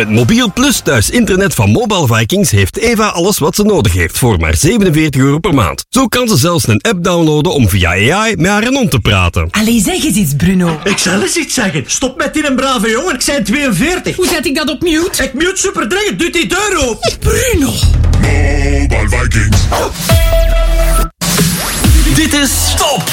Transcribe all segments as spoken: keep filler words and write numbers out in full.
Met Mobiel Plus thuis internet van Mobile Vikings heeft Eva alles wat ze nodig heeft voor maar zevenenveertig euro per maand. Zo kan ze zelfs een app downloaden om via A I met haar hond te praten. Allee, zeg eens iets, Bruno. Ik zal eens iets zeggen. Stop met die een brave jongen, ik zijn tweeënveertig. Hoe zet ik dat op mute? Ik mute super dringend, doe die deur open. Bruno. Mobile Vikings. Dit is Top.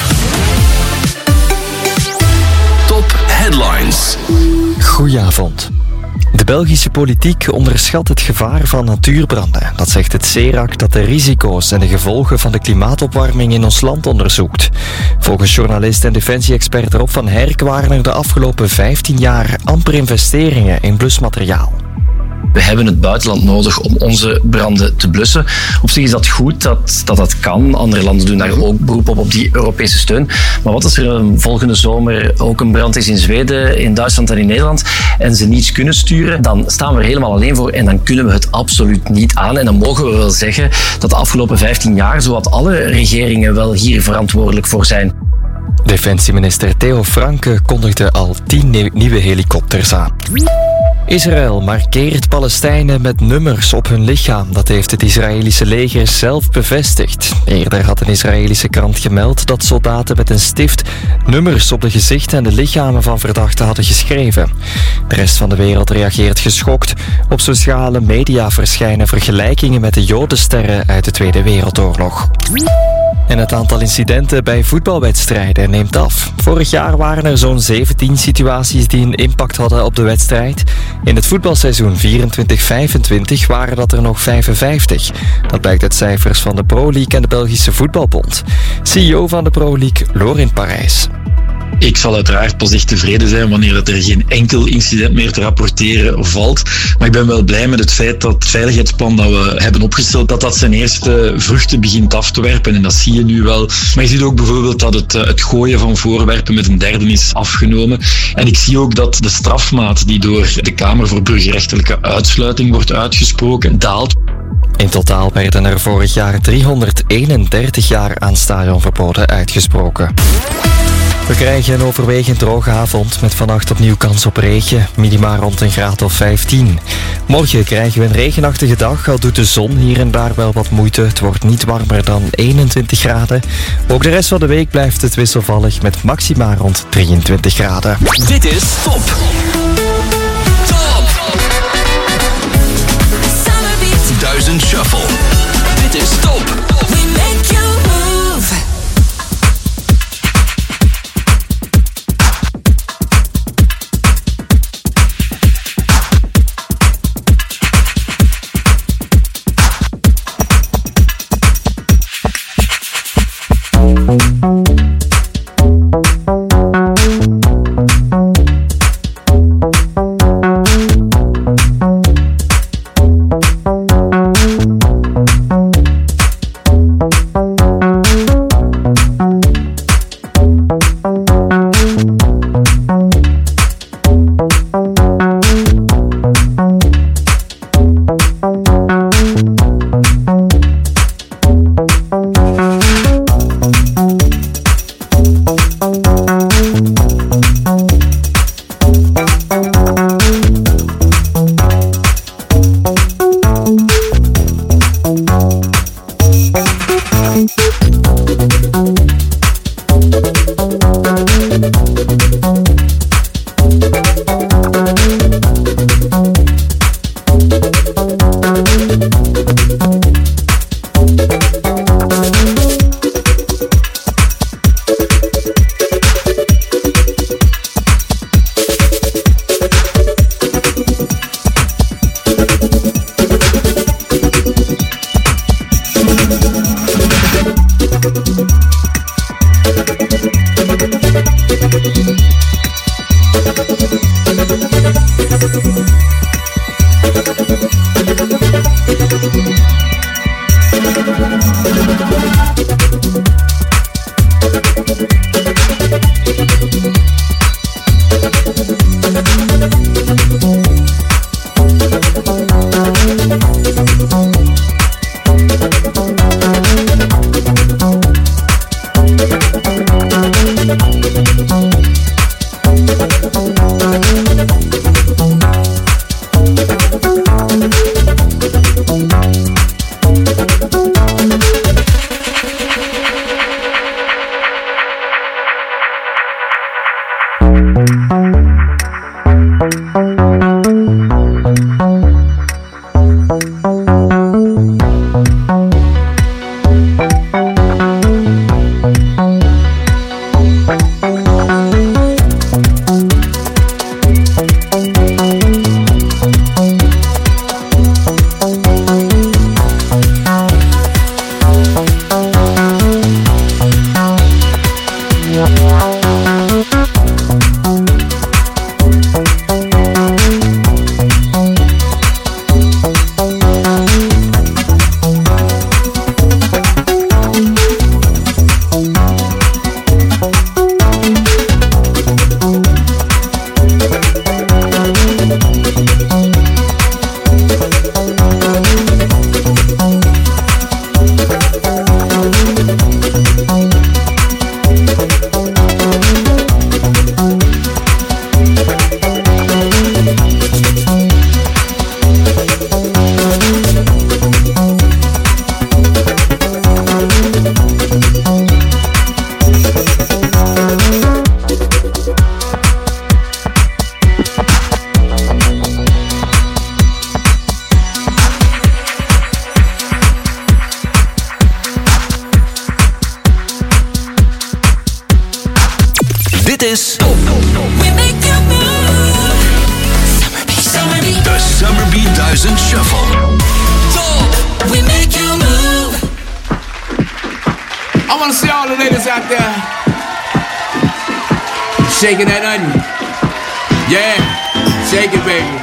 Top Headlines. Goedenavond. De Belgische politiek onderschat het gevaar van natuurbranden. Dat zegt het CERAC dat de risico's en de gevolgen van de klimaatopwarming in ons land onderzoekt. Volgens journalist en defensie-expert Rob van Herk waren er de afgelopen vijftien jaar amper investeringen in blusmateriaal. We hebben het buitenland nodig om onze branden te blussen. Op zich is dat goed dat dat, dat kan. Andere landen doen daar ook beroep op, op die Europese steun. Maar wat als er volgende zomer ook een brand is in Zweden, in Duitsland en in Nederland en ze niets kunnen sturen, dan staan we er helemaal alleen voor en dan kunnen we het absoluut niet aan. En dan mogen we wel zeggen dat de afgelopen vijftien jaar zowat alle regeringen wel hier verantwoordelijk voor zijn. Defensieminister Theo Franke kondigde al tien nieuwe helikopters aan. Israël markeert Palestijnen met nummers op hun lichaam. Dat heeft het Israëlische leger zelf bevestigd. Eerder had een Israëlische krant gemeld dat soldaten met een stift nummers op de gezichten en de lichamen van verdachten hadden geschreven. De rest van de wereld reageert geschokt. Op sociale media verschijnen vergelijkingen met de Jodensterren uit de Tweede Wereldoorlog. En het aantal incidenten bij voetbalwedstrijden neemt af. Vorig jaar waren er zo'n zeventien situaties die een impact hadden op de wedstrijd. In het voetbalseizoen vierentwintig vijfentwintig waren dat er nog vijfenvijftig. Dat blijkt uit cijfers van de Pro League en de Belgische Voetbalbond. C E O van de Pro League, Lorin Parijs. Ik zal uiteraard pas echt tevreden zijn wanneer er geen enkel incident meer te rapporteren valt. Maar ik ben wel blij met het feit dat het veiligheidsplan dat we hebben opgesteld, dat dat zijn eerste vruchten begint af te werpen. En dat zie je nu wel. Maar je ziet ook bijvoorbeeld dat het, het gooien van voorwerpen met een derde is afgenomen. En ik zie ook dat de strafmaat die door de Kamer voor Burgerrechtelijke Uitsluiting wordt uitgesproken, daalt. In totaal werden er vorig jaar driehonderdeenendertig jaar aan stadionverboden uitgesproken. We krijgen een overwegend droge avond met vannacht opnieuw kans op regen, minima rond een graad of vijftien. Morgen krijgen we een regenachtige dag, al doet de zon hier en daar wel wat moeite. Het wordt niet warmer dan eenentwintig graden. Ook de rest van de week blijft het wisselvallig met maxima rond drieëntwintig graden. Dit is Top. Top. Duizend Shuffle. Dit is Top. We make you move. Dit is Top. We make you move. Summer beat, summer beat. De Summer Beat duizend Shuffle. Top. We make you move. I want to see all the ladies out there shaking that onion. Yeah, shake it, baby.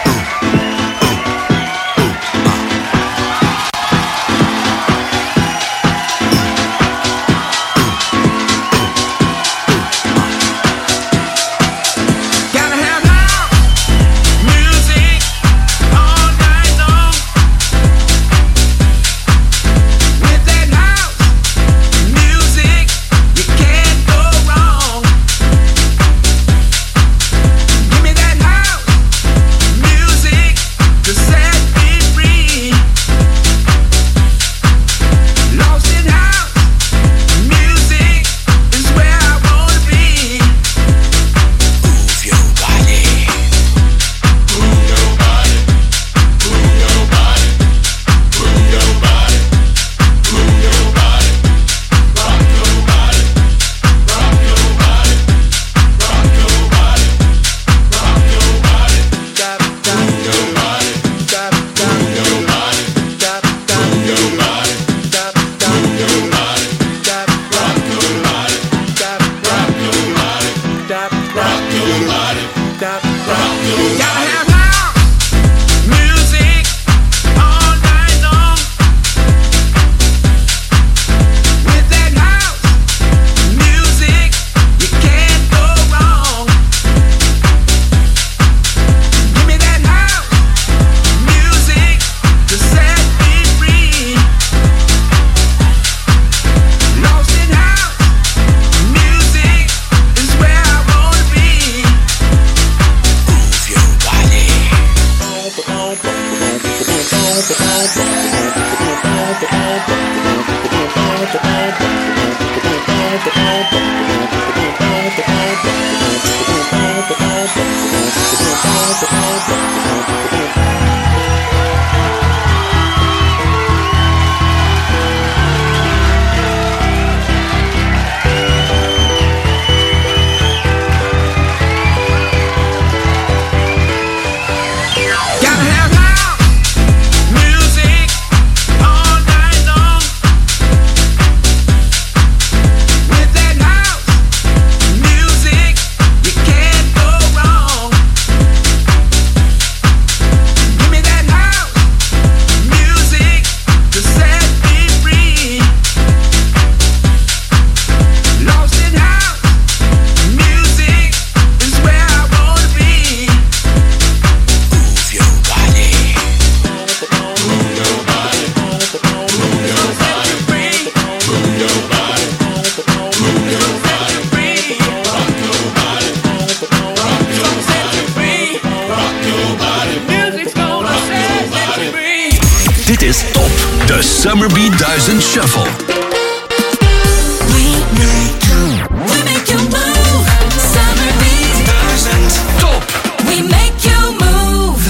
Dit is Top, de Summer Beat duizend Shuffle. We make you, we make you move. Summer beat duizend. Top. We make you move.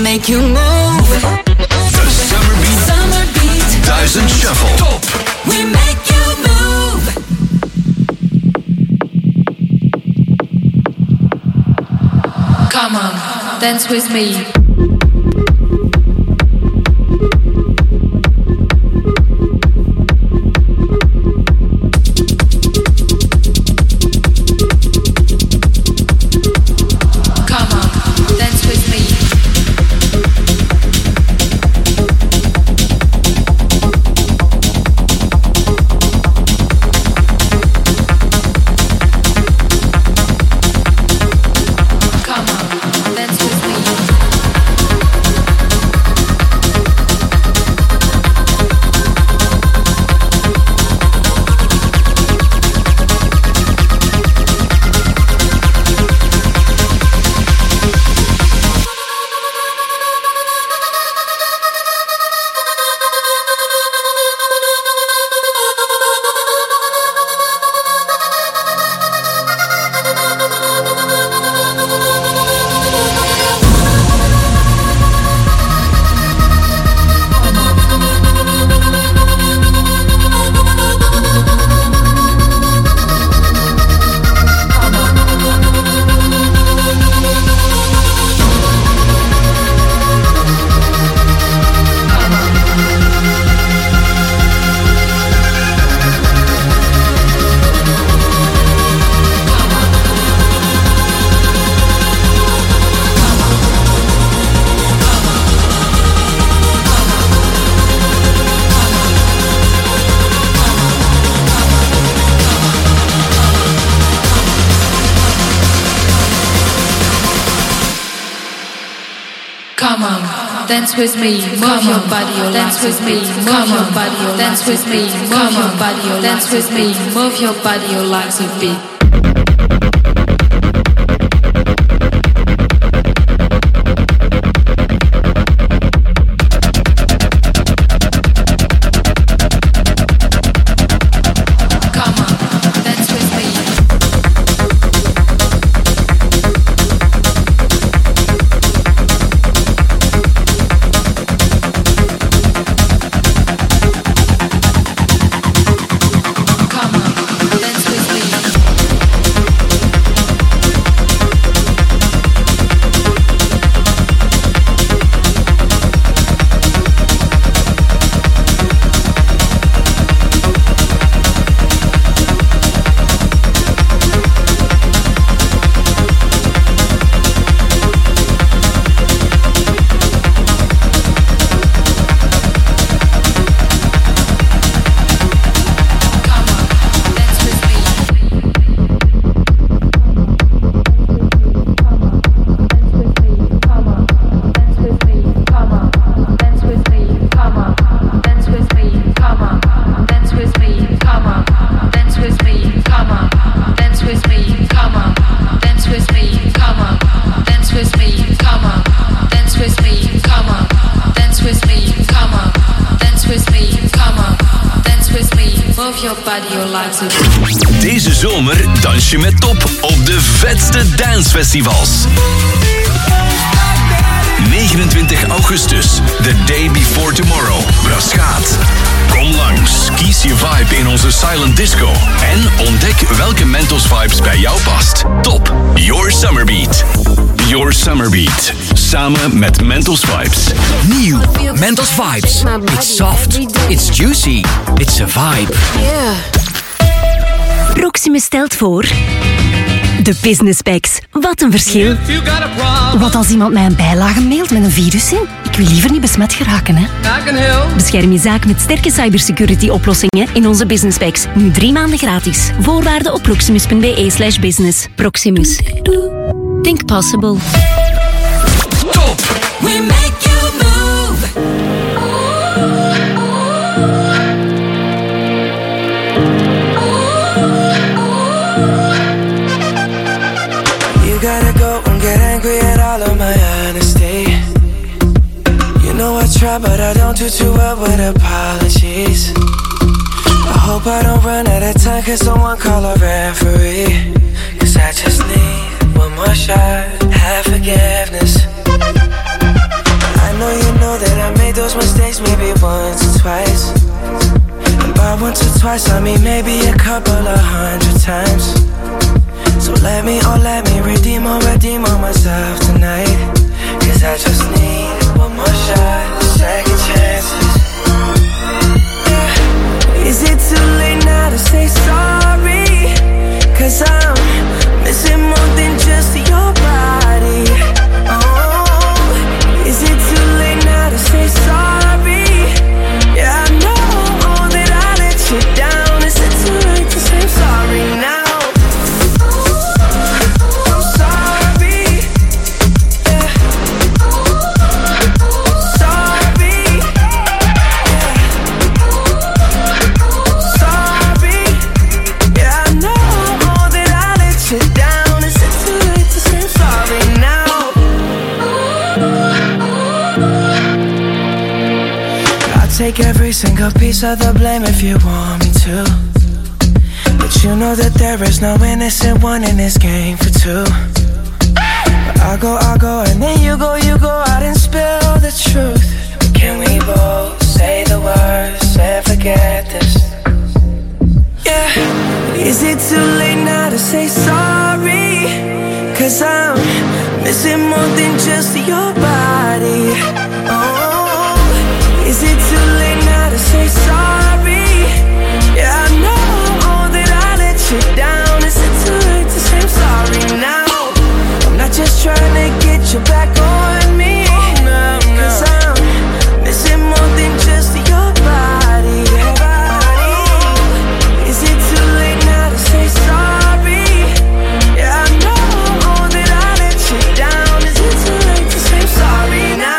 make you move. The Summer Beat, Summer Beat duizend Shuffle. Top. We make you move. Come on, dance with me. Come on, dance with me, move your body, dance with me, move your body, dance with me, move your body, dance with me, move your body, your legs a beat. Deze zomer dans je met Top op de vetste dancefestivals. negenentwintig augustus, The Day Before Tomorrow, Braschaat. Kom langs, kies je vibe in onze silent disco en ontdek welke Mentos vibes bij jou past. Top, Your Summer Beat. Your Summer Beat, samen met Mentos Vibes. Nieuw, Mentos Vibes. It's soft, it's juicy, it's a vibe. Proximus stelt voor... De Business Packs. Wat een verschil. Wat als iemand mij een bijlage mailt met een virus in? Ik wil liever niet besmet geraken, hè. Bescherm je zaak met sterke cybersecurity-oplossingen in onze Business Packs. Nu drie maanden gratis. Voorwaarden op proximus.be slash business. Proximus. Think possible. Top! We make you move. Gotta go and get angry at all of my honesty. You know I try, but I don't do too well with apologies. I hope I don't run out of time, cause someone call a referee. Cause I just need one more shot, have forgiveness. know you know that I made those mistakes maybe once or twice. And by once or twice I mean maybe a couple of hundred times. So let me, oh let me redeem or redeem on myself tonight. Cause I just need one more shot, second chances. Yeah. Is it too late now to say sorry? Cause I'm missing more than just your body. Oh, is it too late now to say sorry? Yeah, I know that I let you down. Is it too late to say sorry now? Take every single piece of the blame if you want me to. But you know that there is no innocent one in this game for two. But I go, I go, and then you go, you go out and spill the truth. But can we both say the words and forget this? Yeah. Is it too late now to say sorry? Cause I'm missing more than just your body. Oh, is it too late now to say sorry? Yeah, I know that I let you down. Is it too late to say I'm sorry now? I'm not just trying to get you back on me. Cause I'm missing more than just your body. Is it too late now to say sorry? Yeah, I know that I let you down. Is it too late to say I'm sorry now?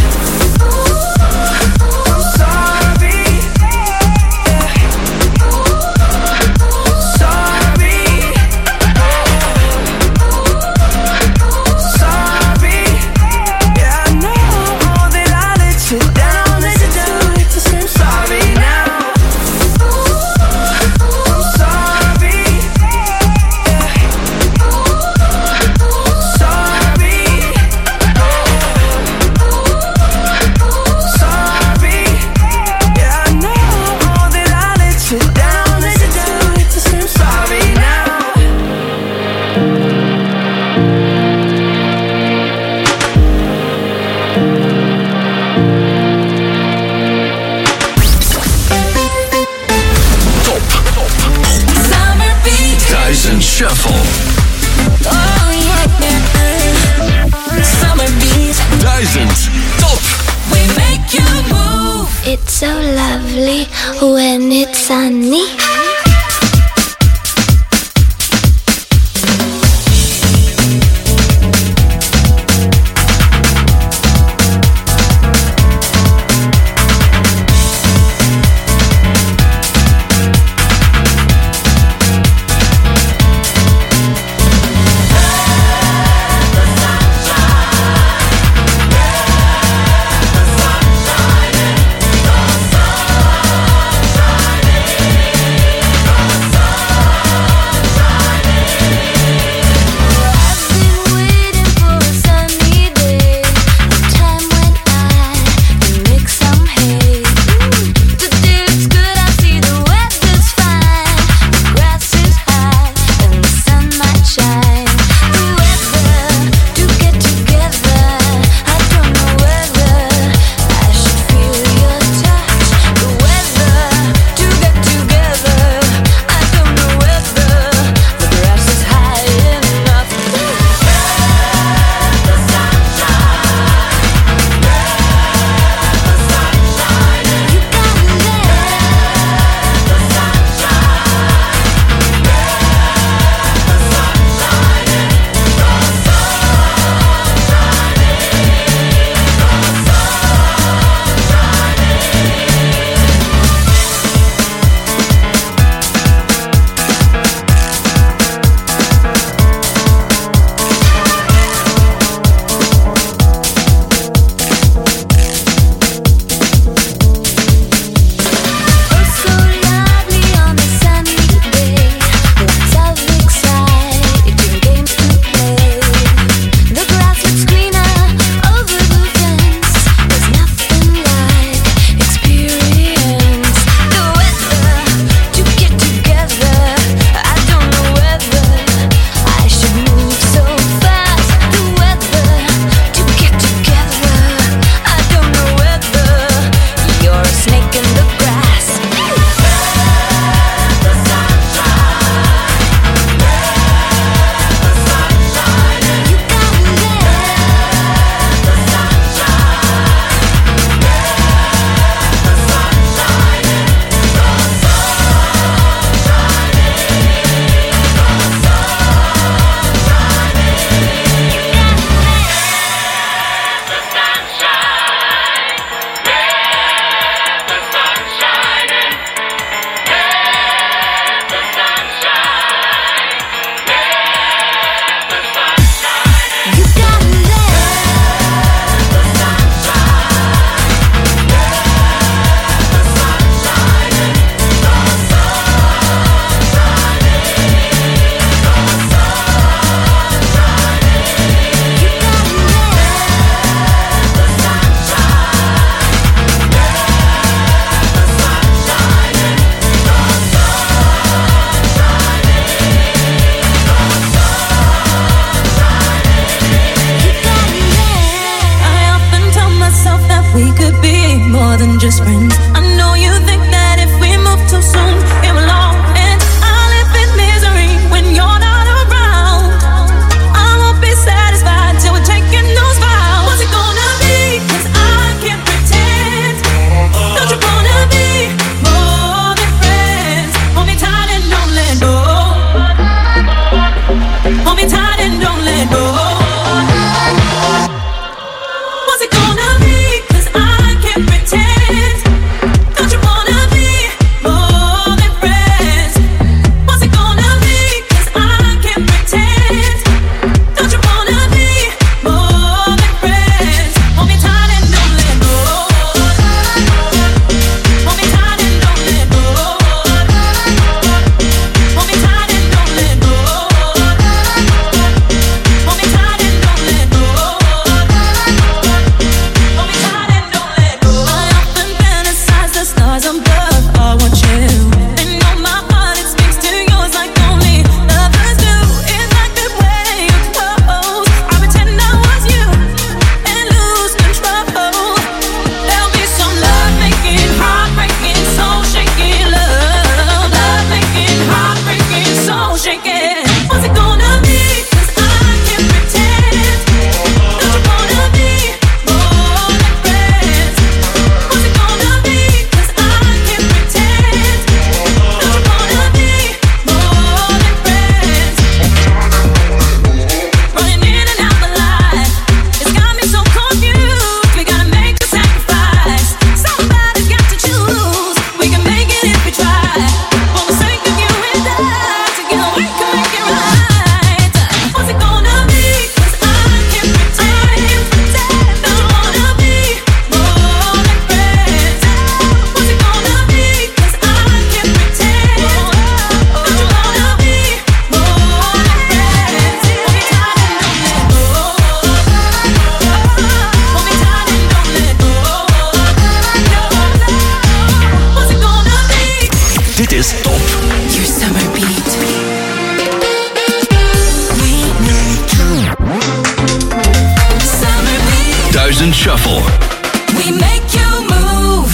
Shuffle. Oh yeah, summer beat. Duizend top. We make you move. It's so lovely when it's sunny. Shining, the sun shining. 'cause I'm above, I want you. And on my heart it speaks to yours like only lovers do. In that good way you're close, I pretend I was you and lose control. There'll be some love making, heartbreaking, soul shaking love. Love making, heartbreaking, soul shaking. What's it gonna be? 'Cause I can't pretend. Don't you wanna be more like friends? What's it gonna be? 'Cause I can't pretend. Don't you wanna be more like friends? Running in and out the light, it's got me so confused. We gotta make a sacrifice. Somebody's got to choose. We can make it if we try. For the sake of you and I, together we can make it right. What's it gonna be? 'Cause I can't pretend. Don't you wanna be more like friends? What's it gonna be? 'Cause I can't pretend. Don't you wanna be more like friends? Hold me tight and don't let go. Hold me tight and don't let go. What's it gonna be? Dit is Top. Your summer beat. Summer beat. Duizend Shuffle. We make you move.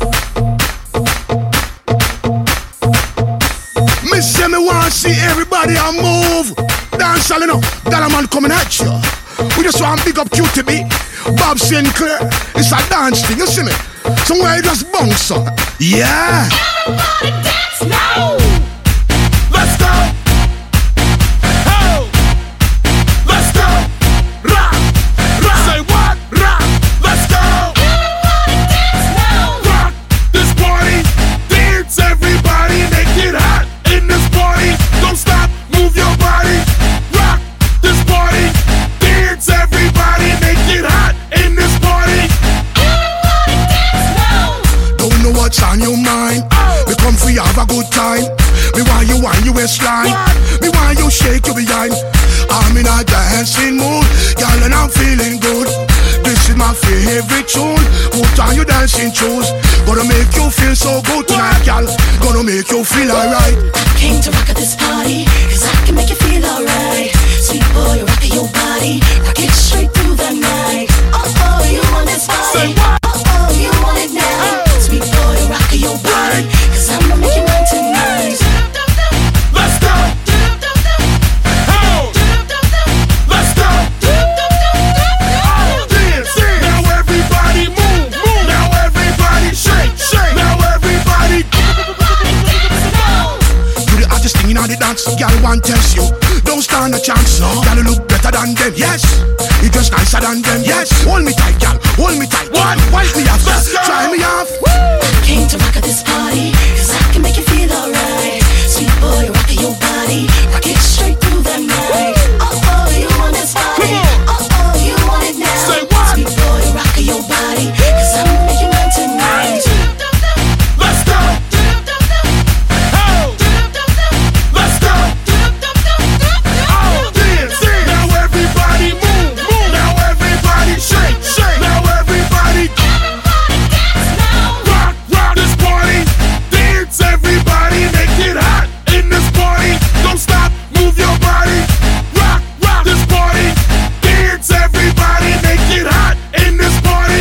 Me say me want see everybody a move. Dance all you know, that man coming at you. We just want big up Q T B, Bob Sinclair. It's a dance thing, you see me? Somewhere you just bounce up. Yeah. Everybody dance now. Let's go. Oh. Let's go. Rock. Rock. Say what? Rock. Let's go. Everybody dance now. Rock this party. Dance everybody. Make it hot in this party. Don't stop. Move your body. Rock this party. Dance everybody. Make it hot in this party. Everybody dance now. Don't know what's on your mind. We come for you have a good time. Me want you wind your waistline. Me want you shake your behind. I'm in a dancing mood, girl, and I'm feeling good. This is my favorite tune. Put on your dancing shoes. Gonna make you feel so good tonight, girl. Gonna make you feel alright. Came to rock at this party, 'cause I can make you feel alright. Sweet boy, rock your body, rock it straight through the night. Oh oh, you want this body? Say what? Oh oh, you want it now? Sweet boy, rock your body, 'cause I'ma make you mine tonight. Let's go. Oh. Let's go. Oh, dance, dance. Now everybody move, move. Now everybody shake, shake. Now everybody. Do the hottest thing in all the dance, girl. Want test you? Don't stand a chance. No, girl, you look better than them. Yes, you dress nicer than them. Yes, hold me tight, girl. Hold me tight. One, wipe me off. Let's go. Try me off. Came to rock at this party, 'cause I can make you feel alright. Sweet boy, rock your body, rock it straight through the night. Oh oh, you want this body? Oh oh, you want it now? Say what? Sweet boy, rock your body, 'cause I'ma make you mine tonight. Let's go. Oh. Let's go. Oh, dance, dance. Now everybody move, move. Now everybody shake, shake. Now everybody. Everybody dance now. Rock, rock this party. Dance everybody. Make it hot in this party. Don't stop, move your body. Rock, rock this party. Dance everybody. Make it hot in this party.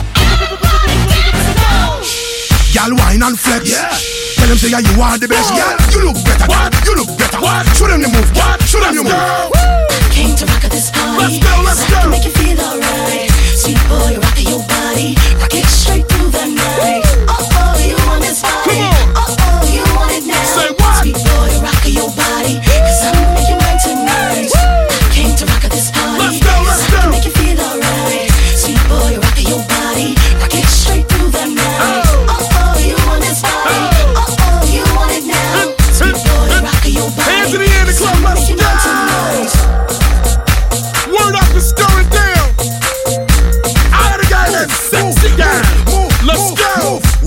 Y'all wine and flex. Yeah. Tell them say yeah, you are the best. Yeah. You look better. What? You look better. What? Show them you move. What? Show them you move. Came to rock at this party. Let's go, let's 'cause I can go. make you feel alright. Sweet boy, rock your body, rock it straight through the night. Oh oh, you want this body? Oh oh, you want it now? Say what? Sweet boy, rock your body, 'cause I'ma make you mine tonight. Came to rock at this party. Let's go, let's 'cause I can go. make you feel alright. Sweet boy, rock your body, rock it straight through the night. Oh oh, you want this body? Oh oh, you want it now? Sweet boy, rock your body. Hands in the air, the club, I'ma let's make you go. mine tonight. Word up and stir it down. I got a guy that's sexy guy. Let's go.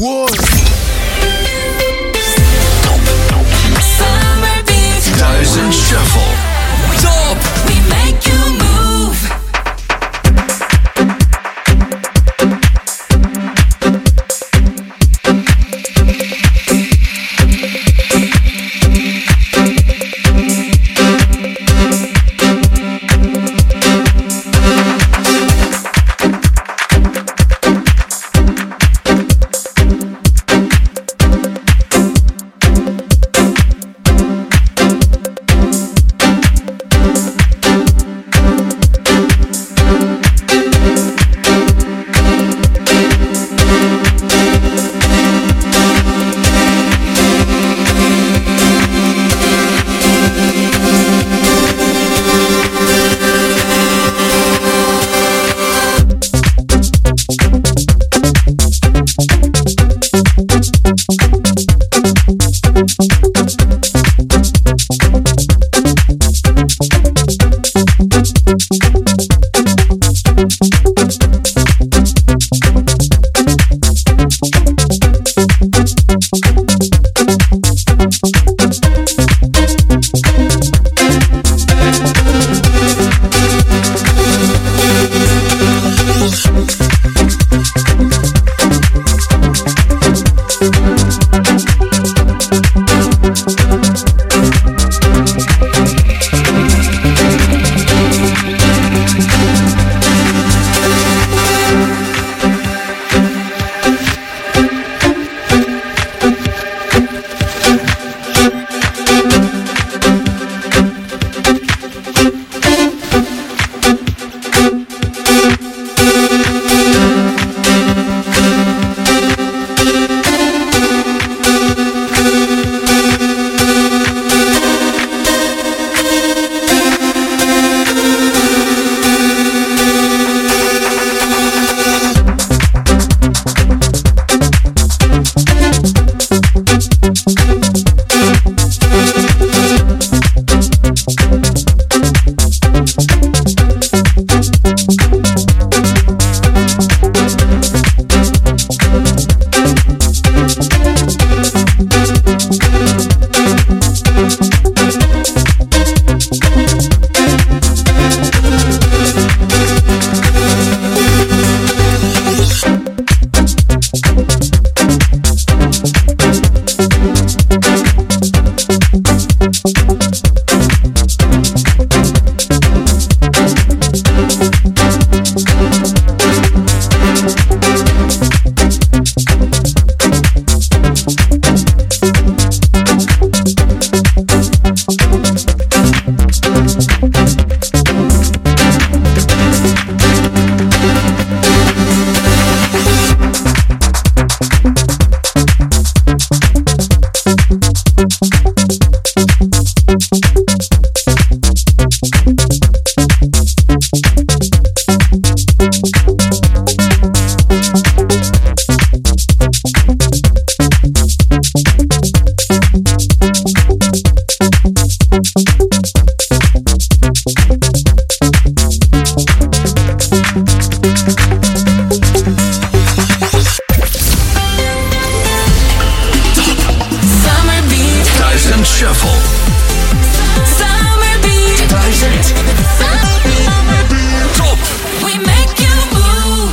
Silent Shuffle. Summer beat. Daar is het. Top. We make you move.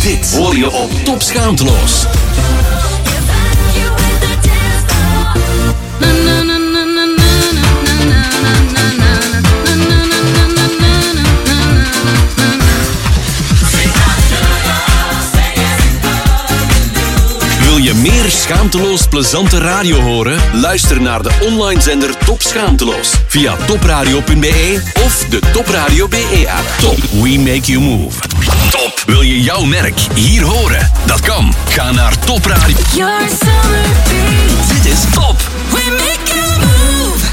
Dit hoor je op Top Schaamteloos. Wil je meer schaamteloos plezante radio horen? Luister naar de online zender Top Schaamteloos via topradio punt b e of de Top Radio B E app. Top, we make you move. Top, wil je jouw merk hier horen? Dat kan. Ga naar Top Radio. Your summer beat. Dit is Top. We make you move.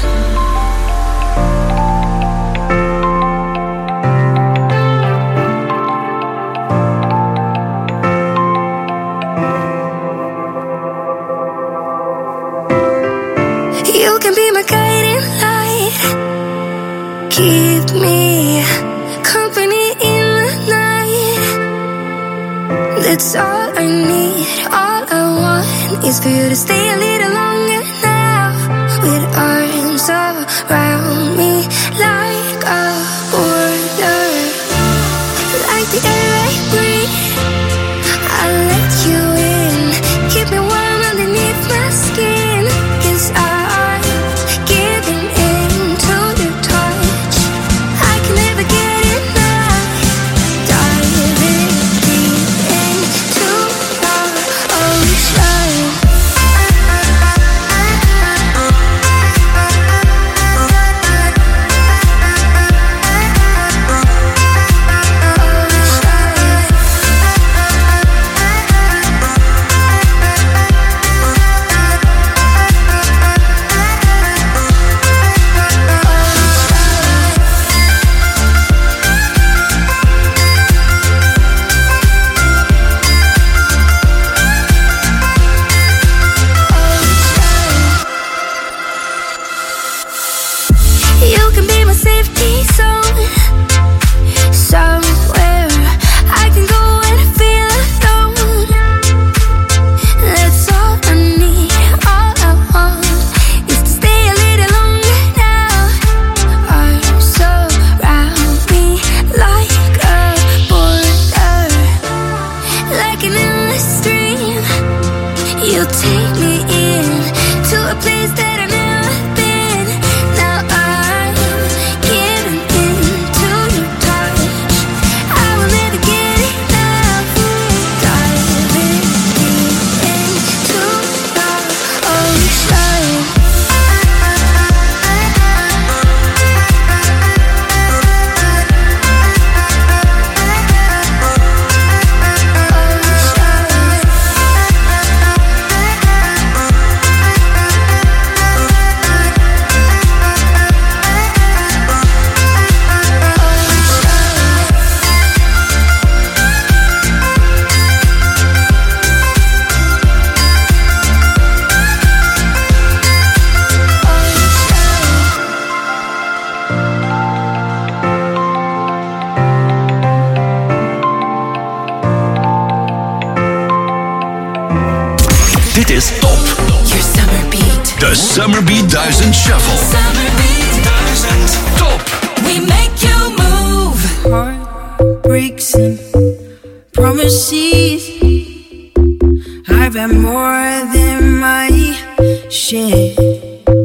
You can be my guiding light. Keep me company in the night. That's all I need. All I want is for you to stay a little longer now. With arms around me like a border. Like the air I breathe, I'll let you in. Keep me warm underneath my skin. 'Cause I'm giving in to your touch. I can never get enough. Diving deep into your ocean. You can be my safety zone. Somewhere I can go and feel alone. That's all I need. All I want is to stay a little longer now. Arms around me like a border. Like an endless stream. You take me in to a place that I've never been. Now I'm giving into your touch. I will never get enough. Diving deep into your ocean. Dit is Top. Your summer beat. De Summer Beat duizend Shuffle. Summer beat. duizend Top. We make you move. Heartbreaks and promises. I've had more than my share.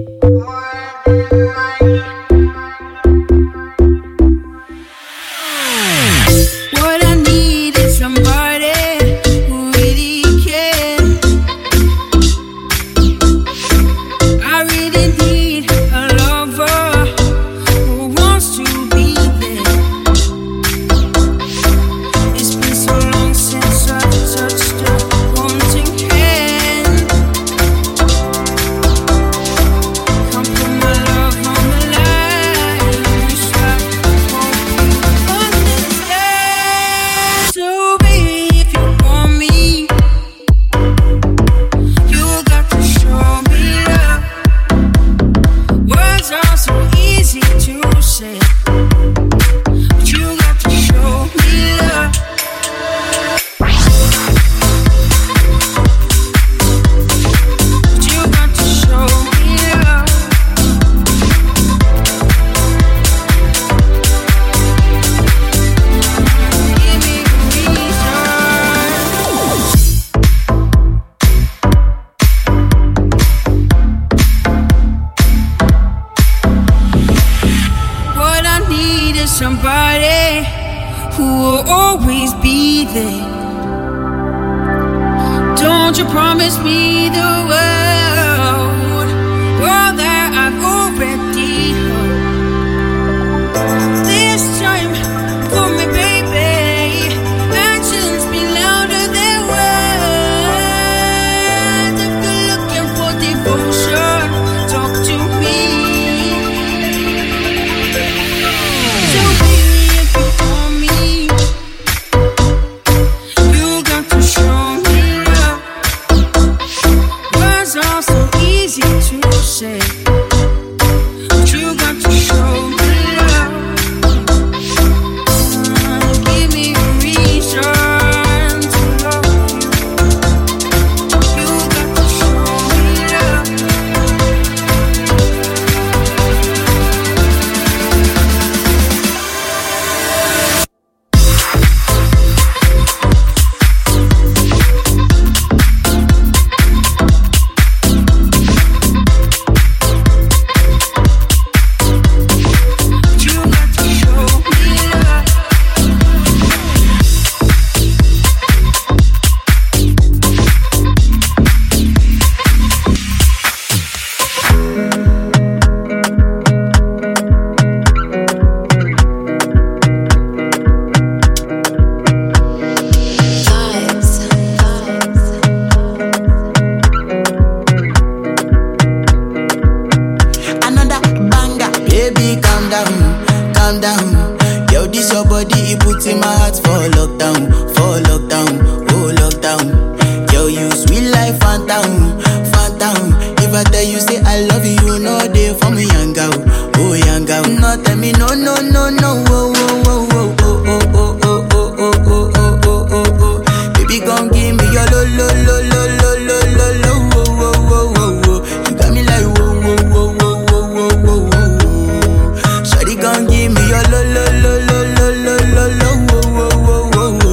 What I need is somebody who really cares. I really need a lover who wants to be there. It's been so long since I touched a wanting hand. you promised me the world, world that I've already heard. This time, for me, baby, actions be louder than words. If you're looking for devotion, talk to me. So baby, if you want me, you got to show me love. Words are so easy to say, but you got to show me love. Give me a reason to love you. You got to show me love. You got to show me love. Another banger. Baby, calm down, calm down. Yo, this your body, it puts in my heart for lockdown, for lockdown, oh lockdown. Yo, you sweet life, phantom, phantom. If I tell you say I love you, you know they for me, young girl, oh young girl. No, tell me no, no, no, no, oh, oh, oh, oh, oh, oh, oh, oh, oh, oh, oh, oh, oh, oh, oh. Baby, gon' give me your lo, lo, lo, lo, lo, lo, lo, lo, oh, oh, oh, oh, oh. You got me like whoa, whoa, whoa, whoa, whoa, whoa, whoa, whoa. Shawty gon' give me your lo, lo, lo, lo, lo, lo, lo, lo, oh, oh, oh, oh, oh.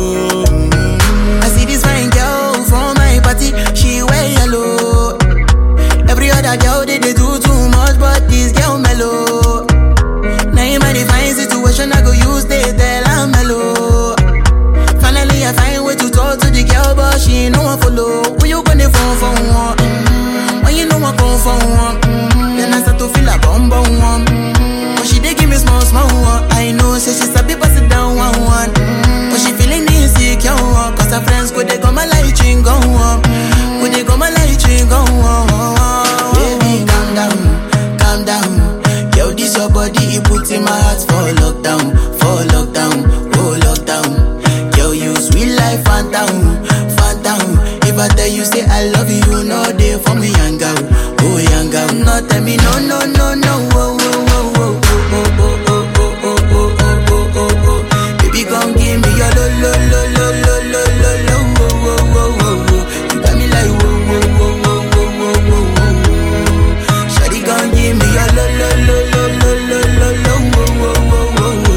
I see this fine girl from my party, she wear yellow. Every other girl they, they do too much, but this girl mellow. Now in my divine situation, I go use they tell I'm mellow. Finally I find way to talk to the girl, but she ain't no one follow. Who you gonna phone for one? Mm-hmm. When you know I come for one, mm-hmm. Then I start to feel a bum bum one. Mm-hmm. But she dey give me small small one. I know say she sabi pass it down one one. Mm-hmm. But she feeling insecure one. Cause her friends go they go my light ring go on. Go they go my light ring go on. Baby, calm down, calm down. Yo, this your body, it puts in my heart for lockdown, for lockdown, oh lockdown. Yo, you sweet life, phantom, phantom. If I tell you say I love you, you know they for me, young girl, oh young girl. No, tell me no, no, no, no, oh, oh, oh, oh, oh, oh, oh, oh, oh, oh, oh, oh, oh, oh. Baby, gon' give me your lo, lo, lo, lo, lo, lo, lo, lo, oh, oh, oh, oh, oh. You got me like whoa, whoa, whoa, whoa, whoa, whoa, whoa, whoa. Shawty gon' give me your lo, lo, lo, lo, lo, lo, lo, lo, oh, oh, oh, oh,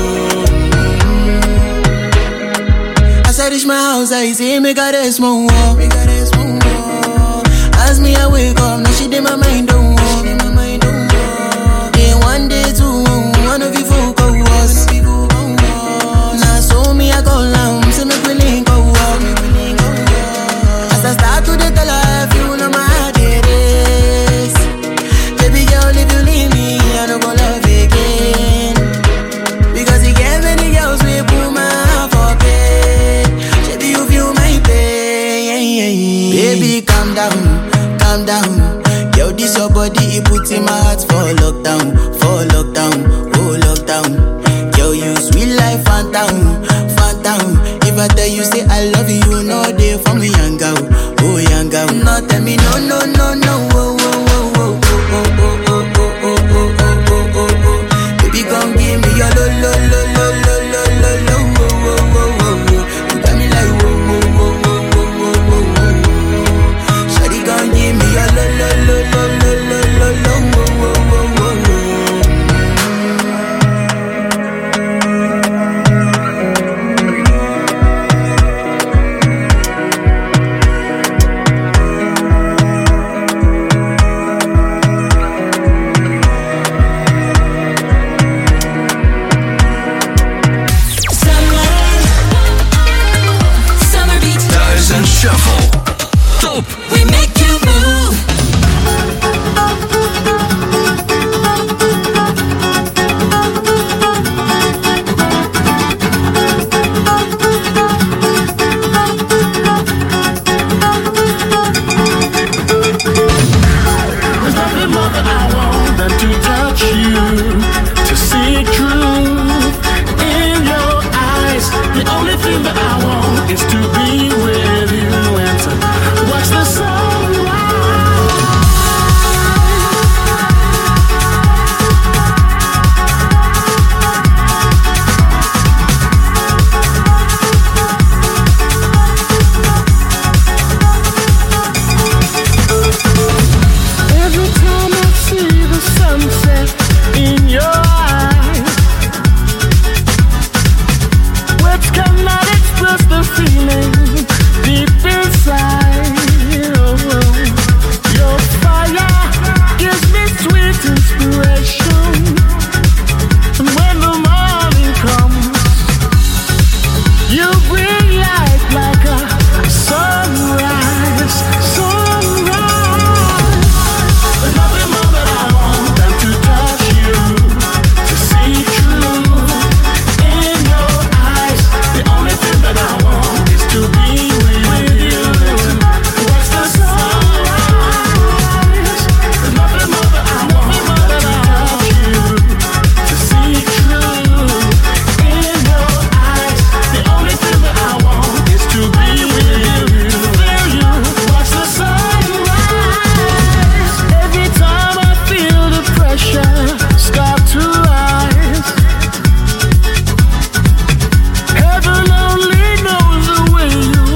oh. As I reach my house, I see me got a small wall. Me got a small wall. As me I wake up, now she did my mind don't walk. Day one, day two, one of you folk go us. Now so me I go down, so me we link go up. As I start to the tell her, if you know my heart it is. Baby girl, if you leave me, I don't go love again. Because you get many girls we put my heart for pain. Baby, you feel my pain. Baby, calm down, calm down. Yo, this your body, it puts in my heart